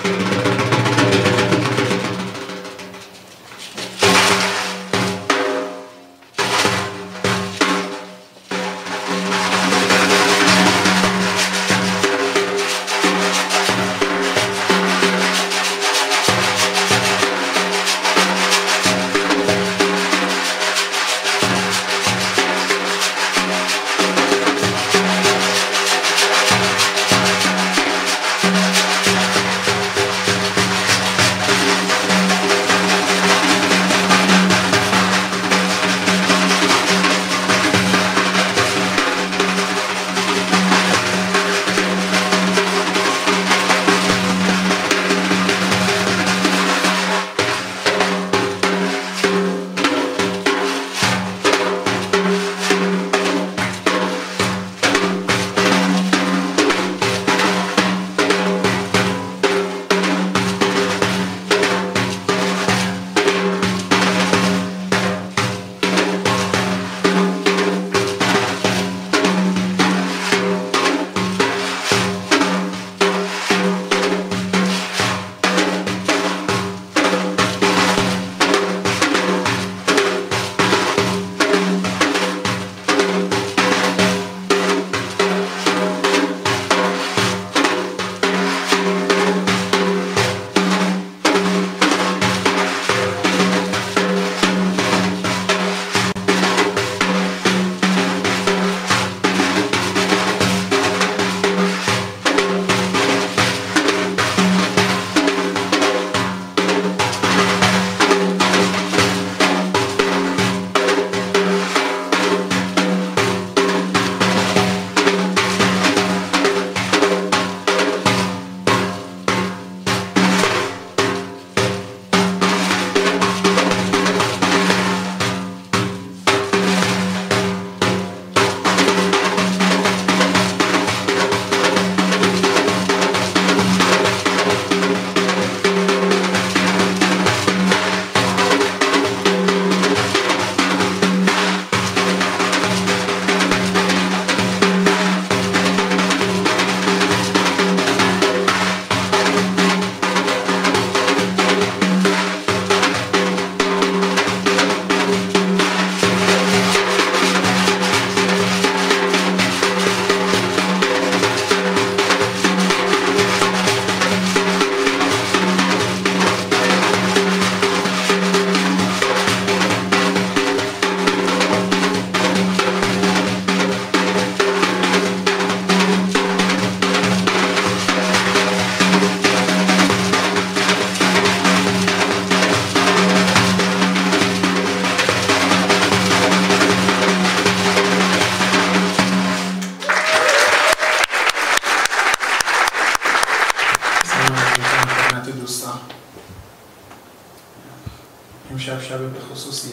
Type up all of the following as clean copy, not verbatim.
امشب شب به خصوصی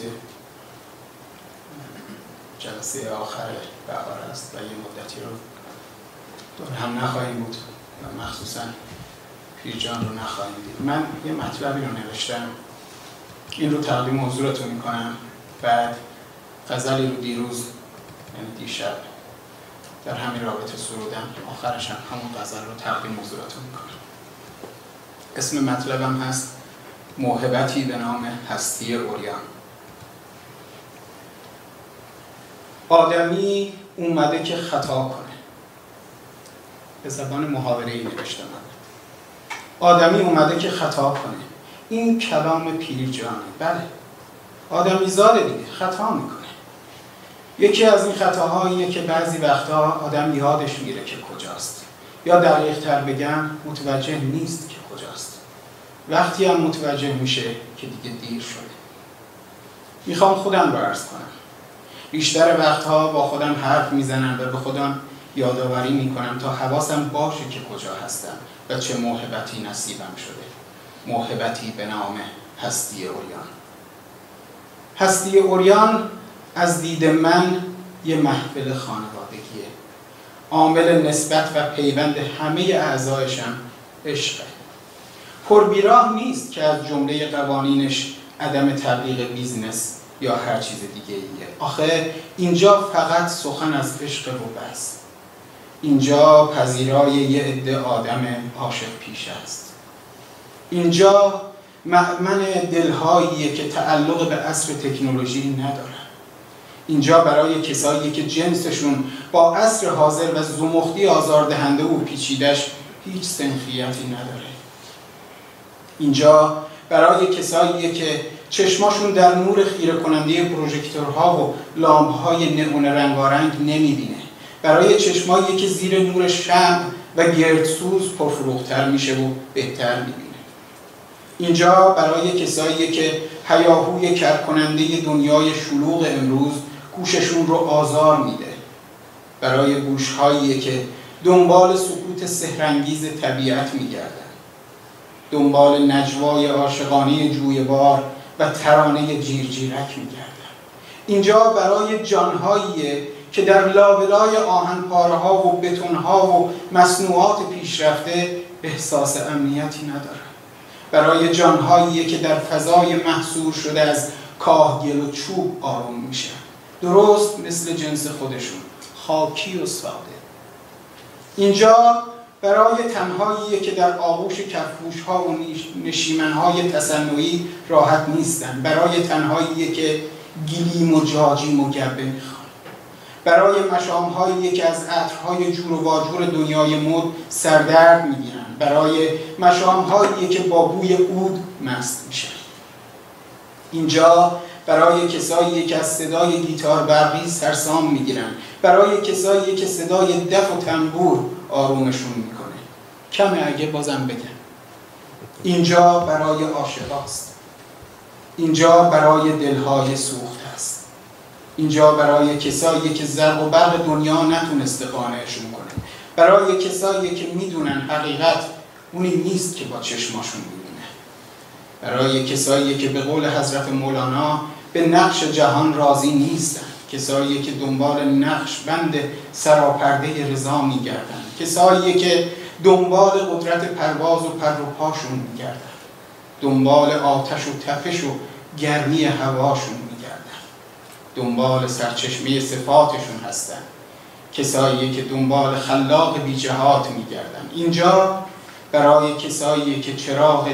جلسه آخر بهار است و یه مدتی رو دور هم نخواهیم بود و مخصوصا پیرجان رو نخواهیم دید. من یه مطلبی رو نوشتم، این رو تقدیم حضورتون میکنم. بعد غزلی رو دیروز یعنی دیشب در همین رابطه سرودم، آخرش هم همون غزل رو تقدیم حضورتون میکنم. اسم مطلبم هست موهبتی به نام هستی عریان. آدمی اومده که خطا کنه. به زبان محاوره‌ای نوشته من. آدمی اومده که خطا کنه. این کلام پیرجانه. بله، آدمی زاده دیگه، خطا میکنه. یکی از این خطاها اینه که بعضی وقتا آدم یادش میره که کجاست، یا دقیق تر بگم متوجه نیست که کجاست. وقتی هم متوجه میشه که دیگه دیر شده. میخوام خودم رو عرض کنم. بیشتر وقتها با خودم حرف میزنم و به خودم یادآوری میکنم تا حواسم باشه که کجا هستم و چه موهبتی نصیبم شده. موهبتی به نام هستی عریان. هستی عریان از دید من یه محفل خانوادگیه. عامل نسبت و پیوند همه اعضایشم عشقه. پربیراه نیست که از جمله قوانینش عدم تبلیغ بیزنس یا هر چیز دیگه ایه. آخه اینجا فقط سخن از عشق رو بس. اینجا پذیرای یه عده آدم عاشق پیش است. اینجا مأمن دلهاییه که تعلق به عصر تکنولوژی ندارن. اینجا برای کسایی که جنسشون با عصر حاضر و زمختی آزاردهنده و پیچیدش هیچ سنخیتی نداره. اینجا برای کسایی که چشماشون در نور خیره کننده پروژکتورها و لامپ‌های نئون رنگارنگ نمیبینه. برای چشمایی که زیر نور شمع و گردسوز پرفروغ‌تر میشه و بهتر میبینه. اینجا برای کسایی که هیاهوی کرکننده دنیای شلوغ امروز گوششون رو آزار میده. برای گوشهایی که دنبال سکوت سحرانگیز طبیعت میگردن، دنبال نجوای عاشقانه جویبار و ترانه جیرجیرک میگردن. اینجا برای جانهاییه که در لابلای آهنپاره‌ها و بتون‌ها و مصنوعات پیشرفته احساس امنیتی ندارن. برای جانهاییه که در فضای محصور شده از کاه، گل و چوب آروم میشن، درست مثل جنس خودشون، خاکی و ساده. اینجا برای تنهاییه که در آغوش کفپوش‌ها و نشیمن‌های تصنعی راحت نیستن، برای تنهاییه که گلیم و جاجیم و گبه میخوان، برای مشام‌هایی که از عطرهای جور و واجور دنیای مد سردرد میگیرن، برای مشام‌هایی که با بوی عود مست میشن. اینجا برای کسایی که از صدای گیتار برقی سرسام میگیرن، برای کسایی که صدای دف و تنبور آرومشون میکنه. کمه اگه بازم بگم. اینجا برای عاشقاست. اینجا برای دلهای سوخته است. اینجا برای کسایی که زرق و برق دنیا نتونسته قانعشون کنه. برای کسایی که میدونن حقیقت اونی نیست که با چشماشون میبینه. برای کسایی که به قول حضرت مولانا به نقش جهان راضی نیستن. کسایی که دنبال نقش بند سراپرده رضا میگردن. کسایی که دنبال قدرت پرواز و پر و پاشون میگردن. دنبال آتش و تپش و گرمی هواشون میگردن. دنبال سرچشمه صفاتشون هستن. کسایی که دنبال خلاق بی جهات میگردن. اینجا برای کسایی که چراغ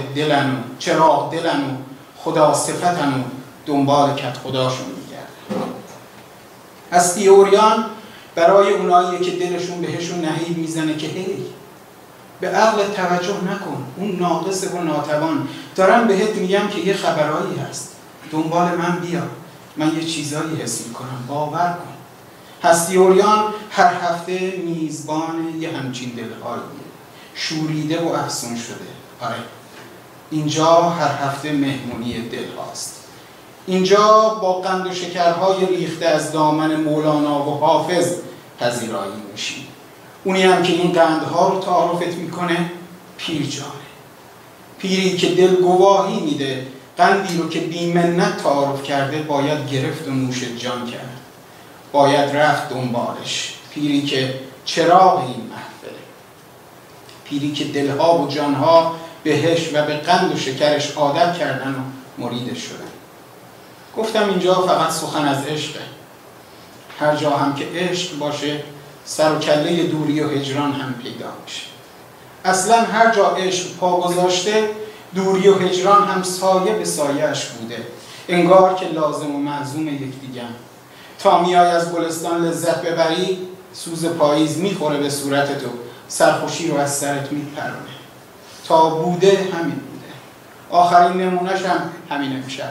دلن و خدا صفتن و دنبال کت خداشون میگردن. هستی عریان برای اونایی که دلشون بهشون نهیب میزنه که هی به عقل توجه نکن، اون ناقص و ناتوان، دارم بهت میگم که یه خبرایی هست، دنبال من بیا، من یه چیزایی حس میکنم، باور کن. هستی عریان هر هفته میزبان یه همچین دلهایی شوریده و افسون شده. آره، اینجا هر هفته مهمونی دل هاست. اینجا با قند و شکرهای ریخته از دامن مولانا و حافظ پذیرایی میشی. اونی هم که این قندها رو تعارفت میکنه پیرجانه. پیری که دل گواهی میده قندی رو که بی‌منت تعارف کرده باید گرفت و نوش جان کرد، باید رفت دنبالش. پیری که چراغ این محفله، پیری که دلها و جانها بهش و به قند و شکرش عادت کردن و مریدش شدن. گفتم اینجا فقط سخن از عشقه. هر جا هم که عشق باشه سر و کله دوری و هجران هم پیدا میشه. اصلا هر جا عشق پا گذاشته دوری و هجران هم سایه به سایه‌اش بوده، انگار که لازم و معزوم یکدیگرن. تا میای از گلستان لذت ببری سوز پاییز میخوره به صورتت و سرخوشی رو از سرت میپرونه. تا بوده همین بوده. آخرین نمونهش هم همین امشب.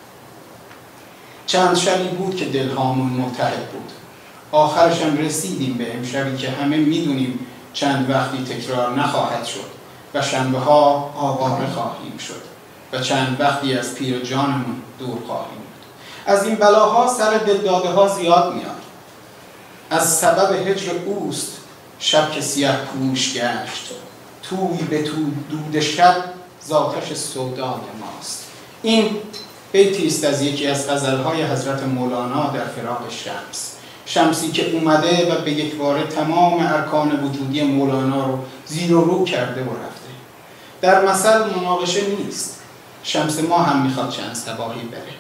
چند شبی بود که دلهامون متحد بود. آخرش هم رسیدیم به امشبی که همه میدونیم چند وقتی تکرار نخواهد شد و شنبه ها آواره خواهیم شد و چند وقتی از پیر جانمون دور خواهیم بود. از این بلاها سر دلداده ها زیاد میاد. از سبب هجر اوست شب که سیاه پوش گشت، توی به تو دود شب زاتش سودای ماست. این بیتی است از یکی از غزلهای حضرت مولانا در فراق شمس. شمسی که اومده و به یک باره تمام ارکان وجودی مولانا رو زیر و رو کرده و رفته. در مثل مناقشه نیست. شمس ما هم میخواد چند صباحی بره.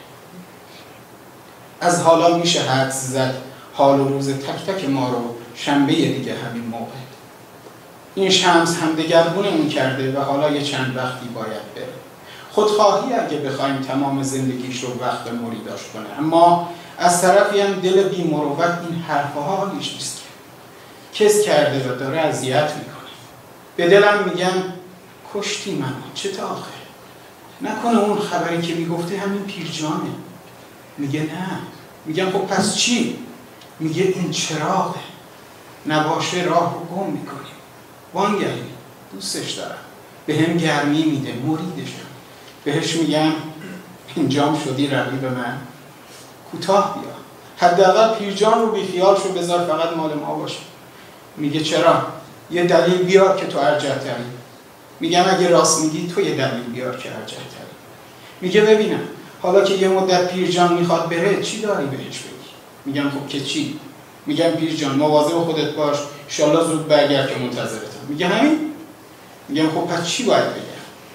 از حالا میشه حدس زد حال و روز تک تک ما رو شنبه دیگه همین موقع. این شمس هم دگرگونمون کرده و حالا یه چند وقتی باید بره. خودخواهی اگه بخوایم تمام زندگیش رو وقت مریداش کنه، اما از طرفی هم دل بی‌مروت این حرفها حالیش نیست که کس کرده و داره اذیت میکنه. به دلم میگم کشتی منو، چه تا آخه؟ نکنه اون خبری که میگفته همین پیرجانه. میگه نه. میگم خب پس چی؟ میگه این چراغه، نباشه راه رو گم میکنیم. وانگهی دوستش دارم، به هم گرمی میده، مریدشم. بهش میگم اینجام شدی رقیب من، کوتاه بیا، حداقل پیرجان رو بیخیال شو، بذار فقط مال ما باشه. میگه چرا؟ یه دلیل بیار که تو ارجح‌تری. میگم اگه راست میگی تو یه دلیل بیار که ارجح‌تری. میگه ببینم حالا که یه مدت پیرجان میخواد بره چی داری بهش بگی؟ میگم خب که چی؟ میگم پیرجان مواظب خودت باش، انشالله زود برگرد که منتظرتم. میگه همین؟ میگم خب پس چی باید بگم؟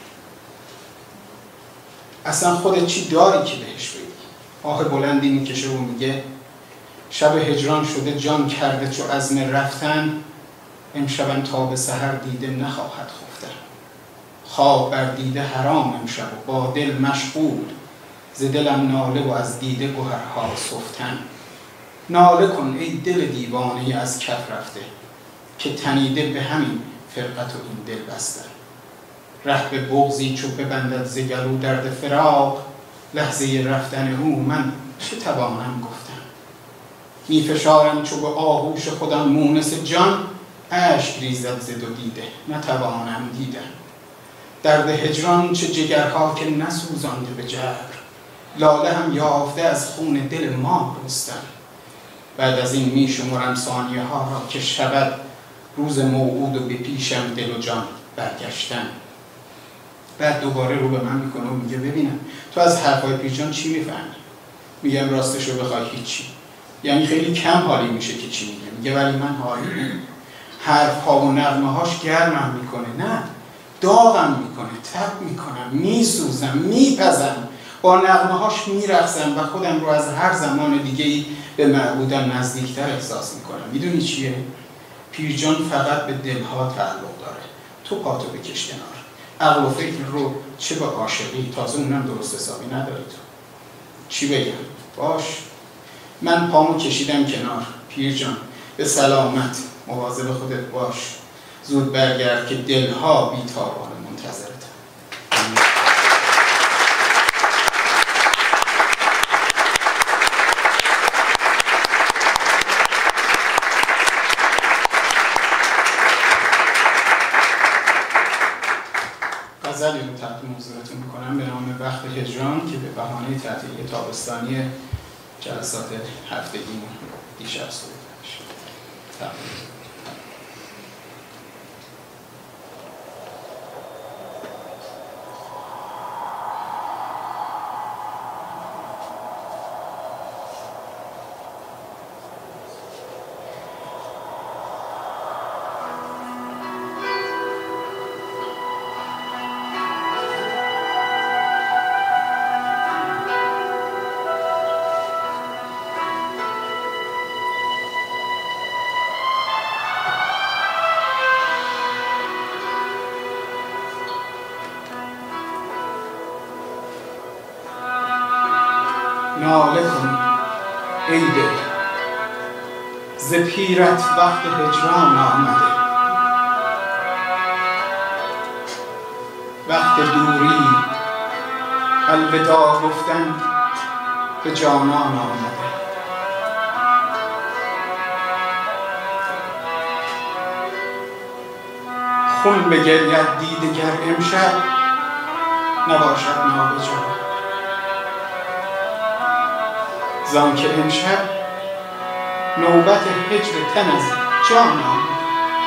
اصلا خودت چی داری که بهش بگی؟ آه بلندی میکشه و میگه شب هجران شده جان کرده چو عزم رفتن، امشبم تا به سحر دیده نخواهد خفتن. خواب بر دیده حرام امشب و با دل مشغول، ز دلم ناله و از دیده گهرها سفتن. ناله کن ای دل دیوانه از کف رفته، که تنیده به همین فرقت و این دل بستن. ره به بغضی چو ببندد ز گلو درد فراق، لحظه رفتن او من چه توانم گفتن. می فشارم چو به آغوش خودم مونس جان، اشک ریزد ز دو دیده نتوانم دیدن. درد هجران چه جگرها که نسوزانده به جبر، لاله هم یافته از خون دل ما رستن. بعد از این می شمرم ثانیه ها را که شود روز موعود و به پیشم دل و جان برگشتن. بعد دوباره رو به من میکنه و میگه ببینم تو از حرفای پیرجان چی میفهمی؟ میگم راستش رو بخوای هیچی، یعنی خیلی کم حالی میشه که چی میگه. میگه ولی من حالی نمی‌کنم. حرف ها و نغمه هاش گرمم میکنه، نه داغم میکنه، تب میکنم، میسوزم، میپزم، با نغمه هاش میرقصم و خودم رو از هر زمان دیگه‌ای به معبودم نزدیکتر احساس میکنم. میدونی چیه؟ پیرجان فقط به دلها تعلق داره، تو پاتو بکش کنار. عقل و فکر رو چه با عاشقی، تازه اونم درست حسابی نداری تو. چی بگم؟ باش، من پامو کشیدم کنار. پیرجان به سلامت، مواظب خودت باش، زود برگرد که دلها بی‌تابانه منتظرتن. غزلی رو تقدیم حضورتون میکنم به نام وقت هجران که به بهانه تعطیلی تابستانی جلسات هفتگیمون دیشب صورت میشه. ناله کن ای دل، ز پیرت وقت هجران آمده. وقت دوری الوداع گفتن به جانان آمده. خون بگرید دیده گر امشب، نباشد نابجا. زان که امشب نوبت هجر تن از جان آمد.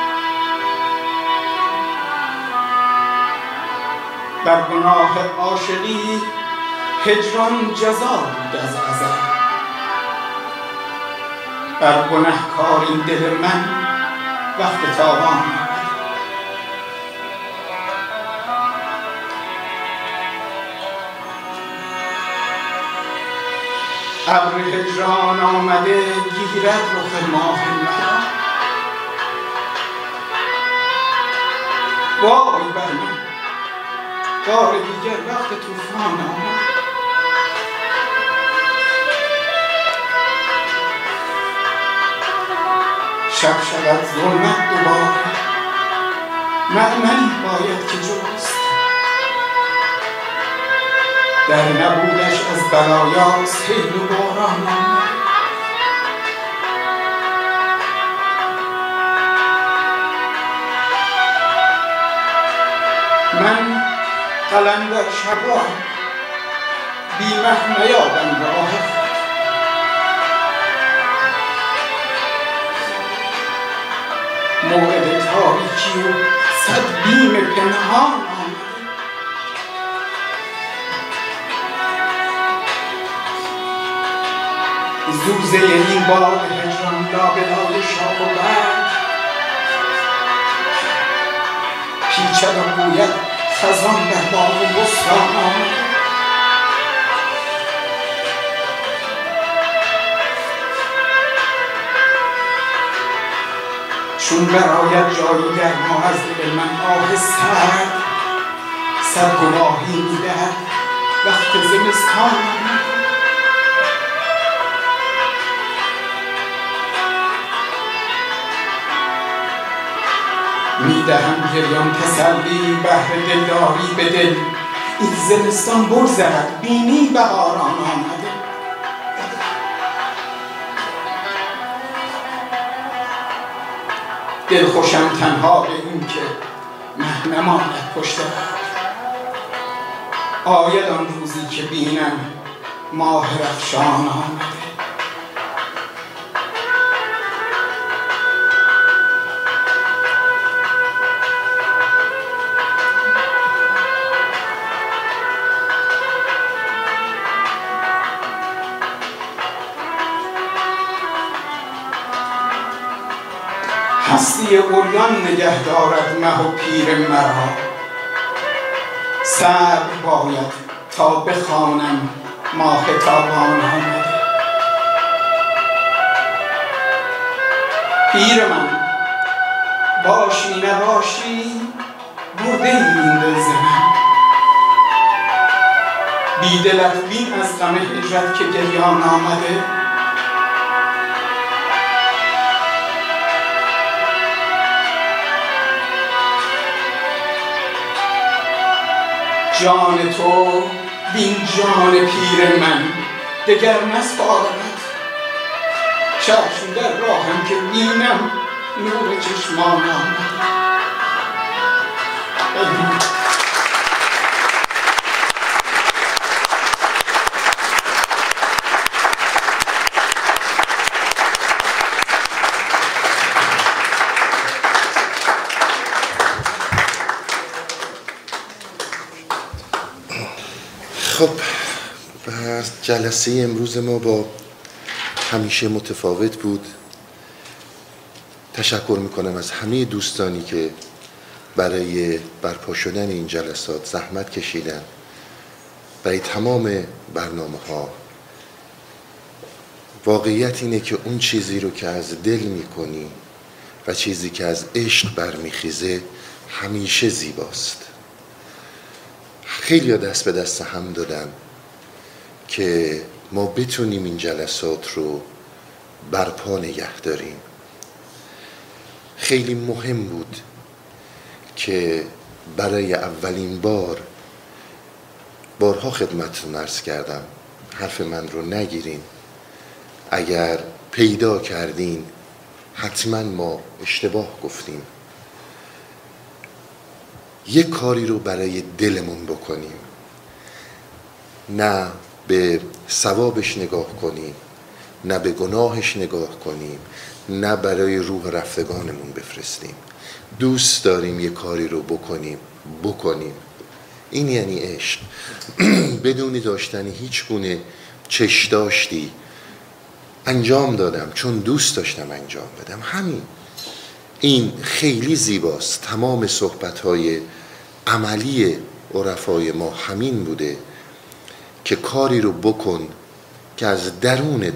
بر گناه عاشقی هجران جزا بود از ازل. بر گنهکار این دل من وقت تاوان آمد. ابر هجران آمده گیرد رخ ماه مهر. وای بر من بار دیگر وقت طوفان آمد. شب شود ظلمت دوباره، مأمنی باید که جست، در نبودش از بلایا سیل و باران آمد. من قلندر شبان بی مه نیابم راه خود، موعد تاریکی و صد بیم پنهان آمد. زوزه این باد هجران لابلای شاخ و برگ پیچد و گوید خزان در باغ و بستان آمد. چون برآید جایی گرما از دل من آه سرد، سر گواهی می‌دهد وقت زمستان آمد. می‌دهم گریان تسلی بهر دلداری به دل، این زمستان بگذرد بینی بهاران آمده. دلخوشم تنها به این که مه نماند پشت ابر، آید آن روزی که بینم ماه رخشان آمده. هستی عریان نگه دارد مه و پیر مرا، صبر باید تا بخوانم ماه تابان آمده. پیر من باشی نباشی برده این دل ز من، بی دلت بین از غم هجرت که گریان آمده. جان تو بین جان پیر من دگر نسپارد، چشم در راهم که بینم نور چشمان آمد. خب جلسه امروز ما با همیشه متفاوت بود. تشکر میکنم از همه دوستانی که برای برپا شدن این جلسات زحمت کشیدن. برای تمام برنامه ها واقعیت اینه که اون چیزی رو که از دل میکنی و چیزی که از عشق برمیخیزه همیشه زیباست. خیلی دست به دست هم دادن که ما بتونیم این جلسات رو برپا نگه داریم. خیلی مهم بود که برای اولین بارها خدمتتون عرض کردم، حرف من رو نگیرین، اگر پیدا کردین حتما ما اشتباه گفتیم. یک کاری رو برای دلمون بکنیم، نه به ثوابش نگاه کنیم، نه به گناهش نگاه کنیم، نه برای روح رفتگانمون بفرستیم. دوست داریم یک کاری رو بکنیم. این یعنی عشق. بدون داشتن هیچ گونه چشداشتی انجام دادم چون دوست داشتم انجام بدم. همین. این خیلی زیباست. تمام صحبت‌های عملی عرفای ما همین بوده که کاری رو بکن که از درونت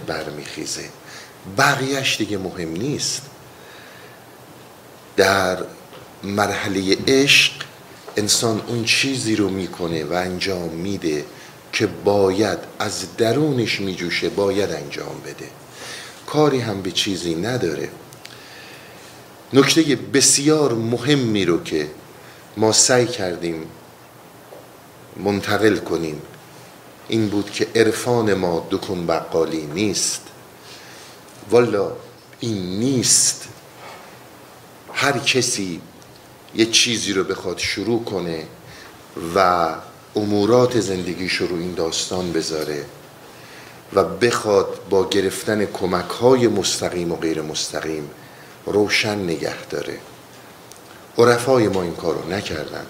برمیخیزه، بقیهش دیگه مهم نیست. در مرحله عشق انسان اون چیزی رو میکنه و انجام میده که باید از درونش میجوشه، باید انجام بده، کاری هم به چیزی نداره. نکته بسیار مهمی رو که ما سعی کردیم منتقل کنیم این بود که عرفان ما دکون بقالی نیست. والا این نیست. هر کسی یه چیزی رو بخواد شروع کنه و امورات زندگیش رو این داستان بذاره و بخواد با گرفتن کمک‌های مستقیم و غیر مستقیم روشن نگه داره. عرفای ما این کار رو نکردن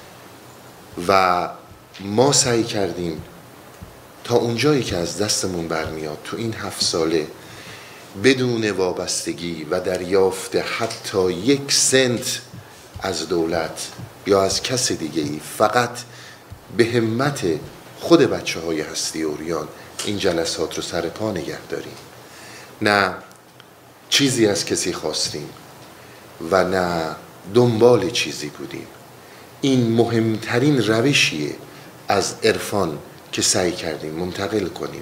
و ما سعی کردیم تا اونجایی که از دستمون برمیاد تو این 7 ساله بدون وابستگی و دریافت حتی 1 سنت از دولت یا از کس دیگه ای، فقط به همت خود بچه های هستی عریان این جلسات رو سر پا نگه داریم. نه چیزی از کسی خواستیم و نه دنبال چیزی بودیم. این مهمترین روشیه از عرفان که سعی کردیم منتقل کنیم.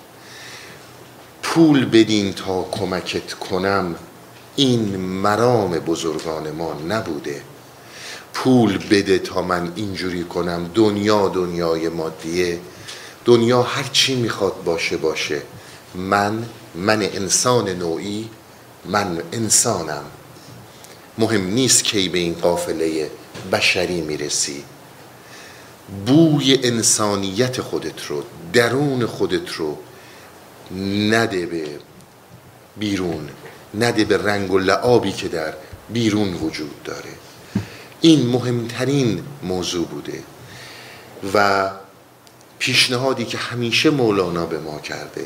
پول بدین تا کمکت کنم، این مرام بزرگان ما نبوده. پول بده تا من اینجوری کنم. دنیا دنیای مادیه. دنیا هر چی میخواد باشه باشه. من انسان نوعی، من انسانم. مهم نیست کی به این قافله بشری میرسی. بوی انسانیت خودت رو، درون خودت رو نده به بیرون، نده به رنگ و لعابی که در بیرون وجود داره. این مهمترین موضوع بوده و پیشنهادی که همیشه مولانا به ما کرده،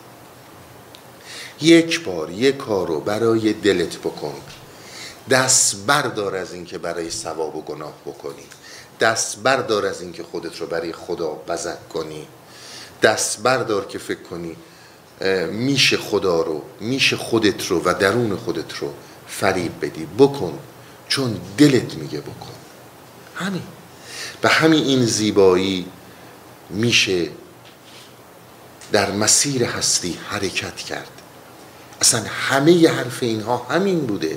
یک بار یک کار رو برای دلت بکن. دست بردار از این که برای ثواب و گناه بکنی. دست بردار از این که خودت رو برای خدا بزک کنی. دست بردار که فکر کنی میشه خدا رو، میشه خودت رو و درون خودت رو فریب بدی. بکن چون دلت میگه بکن. همین. به همین این زیبایی میشه در مسیر هستی حرکت کرد. اصلا همه ی حرف اینها همین بوده.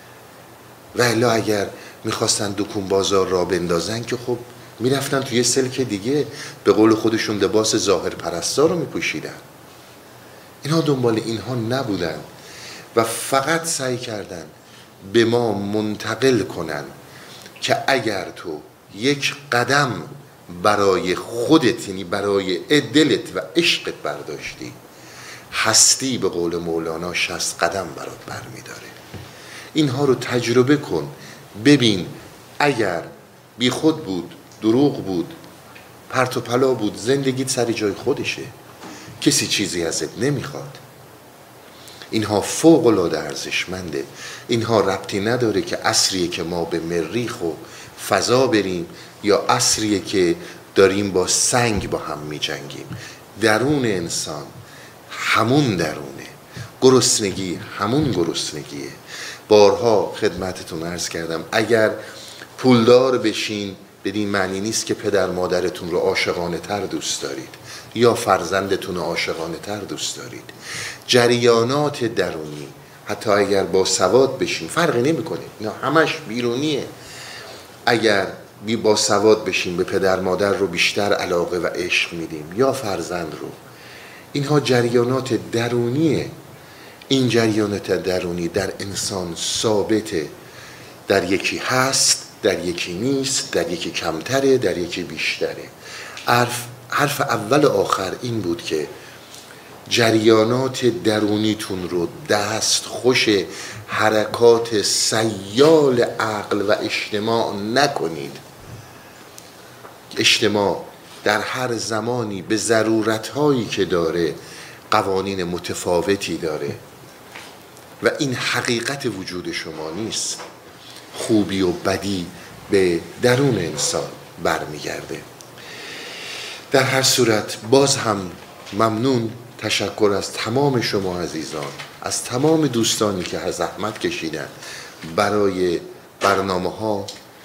و الا اگر میخواستن دکون بازار را بندازن که خب میرفتن توی سلک دیگه، به قول خودشون لباس ظاهر پرستار رو میپوشیدن. اینها دنبال اینها نبودن و فقط سعی کردن به ما منتقل کنن که اگر تو یک قدم برای خودت، یعنی برای دلت و عشقت برداشتی، هستی به قول مولانا 60 قدم برات برمیداره. اینها رو تجربه کن. ببین اگر بی خود بود، دروغ بود، پرت و پلا بود، زندگیت سر جای خودشه، کسی چیزی ازت نمیخواد. اینها فوق العاده ارزشمنده. اینها ربطی نداره که عصریه که ما به مریخ و فضا بریم یا عصریه که داریم با سنگ با هم می جنگیم. درون انسان همون درونه. گرسنگی همون گرسنگیه. بارها خدمتتون عرض کردم اگر پولدار بشین بدین معنی نیست که پدر مادرتون رو عاشقانه تر دوست دارید یا فرزندتون رو عاشقانه تر دوست دارید. جریانات درونی حتی اگر با سواد بشین فرقی نمیکنه، اینا همش بیرونیه. اگر با سواد بشین به پدر مادر رو بیشتر علاقه و عشق میدیم یا فرزند رو. اینها جریانات درونیه. این جریانات درونی در انسان ثابته. در یکی هست، در یکی نیست، در یکی کمتره، در یکی بیشتره. حرف اول آخر این بود که جریانات درونیتون رو دست خوش حرکات سیال عقل و اجتماع نکنید. اجتماع در هر زمانی به ضرورتهایی که داره قوانین متفاوتی داره و این حقیقت وجود شما نیست. خوبی و بدی به درون انسان برمیگرده. در هر صورت باز هم ممنون، تشکر از تمام شما عزیزان، از تمام دوستانی که زحمت کشیدن برای برنامه ها.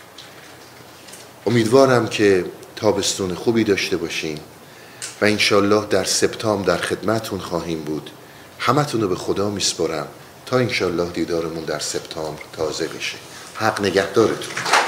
امیدوارم که تابستون خوبی داشته باشین و انشالله در سپتامبر در خدمتون خواهیم بود. همتون رو به خدا میسپارم تا انشالله دیدارمون در سپتامبر تازه بشه. حق نگهدارتون.